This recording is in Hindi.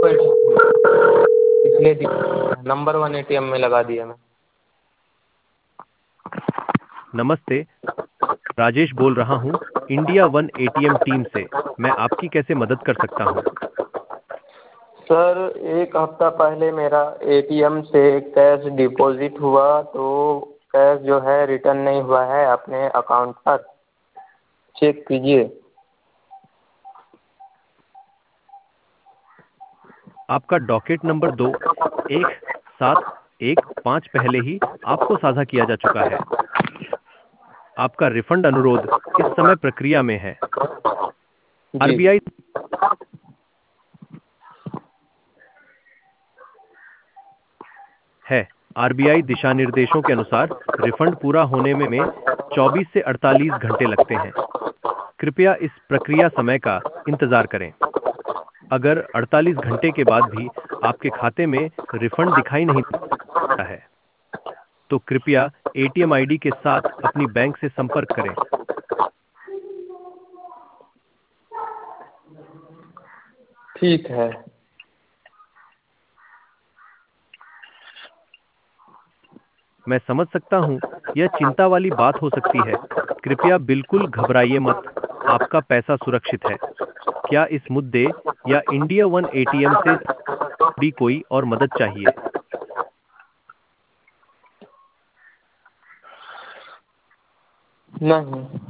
कोई इसलिए नंबर 1 एटीएम में लगा दिया मैं। नमस्ते, राजेश बोल रहा हूँ इंडिया वन एटीएम टीम से। मैं आपकी कैसे मदद कर सकता हूँ? सर, एक हफ्ता पहले मेरा एटीएम से कैश डिपॉजिट हुआ, तो कैश जो है रिटर्न नहीं हुआ है अपने अकाउंट पर। चेक कीजिए। आपका डॉकेट नंबर 21715 पहले ही आपको साझा किया जा चुका है। आपका रिफंड अनुरोध इस समय प्रक्रिया में है। जी। आरबीआई है आरबीआई दिशा निर्देशों के अनुसार रिफंड पूरा होने में 24 से 48 घंटे लगते हैं। कृपया इस प्रक्रिया समय का इंतजार करें। अगर 48 घंटे के बाद भी आपके खाते में रिफंड दिखाई नहीं देता है, तो कृपया एटीएम आईडी के साथ अपनी बैंक से संपर्क करें। ठीक है। मैं समझ सकता हूं, यह चिंता वाली बात हो सकती है। कृपया बिल्कुल घबराइए मत, आपका पैसा सुरक्षित है। क्या इस मुद्दे या इंडिया वन एटीएम से जुड़ी कोई और मदद चाहिए? नहीं।